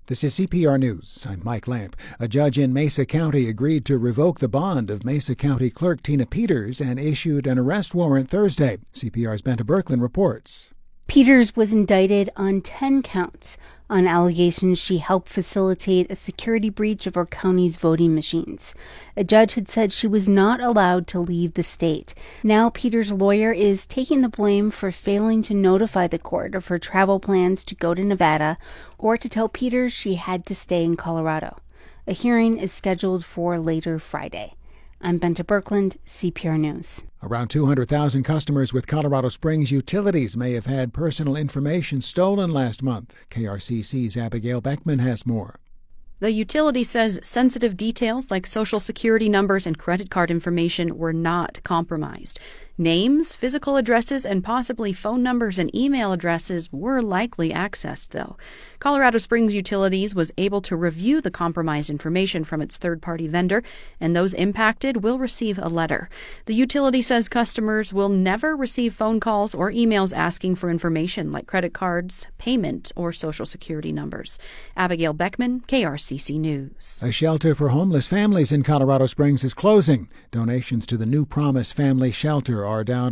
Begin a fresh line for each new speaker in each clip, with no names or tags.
This is CPR News. I'm Mike Lamp. A judge in Mesa County agreed to revoke the bond of Mesa County Clerk Tina Peters and issued an arrest warrant Thursday. CPR's Benta Berklin reports.
Peters was indicted on 10 counts on allegations she helped facilitate a security breach of our county's voting machines. A judge had said she was not allowed to leave the state. Now Peters' lawyer is taking the blame for failing to notify the court of her travel plans to go to Nevada or to tell Peters she had to stay in Colorado. A hearing is scheduled for later Friday. I'm Benta Berklin, CPR News.
Around 200,000 customers with Colorado Springs Utilities may have had personal information stolen last month. KRCC's Abigail Beckman has more.
The utility says sensitive details like Social Security numbers and credit card information were not compromised. Names, physical addresses, and possibly phone numbers and email addresses were likely accessed, though. Colorado Springs Utilities was able to review the compromised information from its third-party vendor, and those impacted will receive a letter. The utility says customers will never receive phone calls or emails asking for information like credit cards, payment, or Social Security numbers. Abigail Beckman, KRCC News.
A shelter for homeless families in Colorado Springs is closing. Donations to the New Promise Family Shelter are down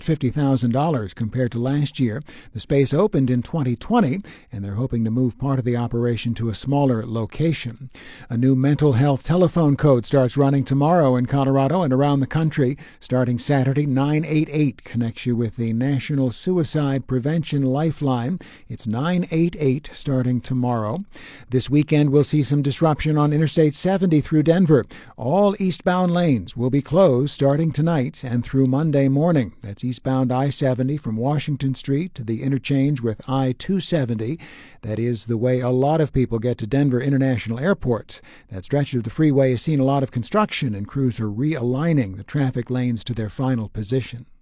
$150,000 compared to last year. The space opened in 2020, and they're hoping to move part of the operation to a smaller location. A new mental health telephone code starts running tomorrow in Colorado and around the country. Starting Saturday, 988 connects you with the National Suicide Prevention Lifeline. It's 988 starting tomorrow. This weekend, we'll see some disruption on Interstate 70 through Denver. All eastbound lanes will be closed starting tonight and through Monday morning. That's eastbound I-70 from Washington Street to the interchange with I-270. That is the way a lot of people get to Denver International Airport. That stretch of the freeway has seen a lot of construction, and crews are realigning the traffic lanes to their final position.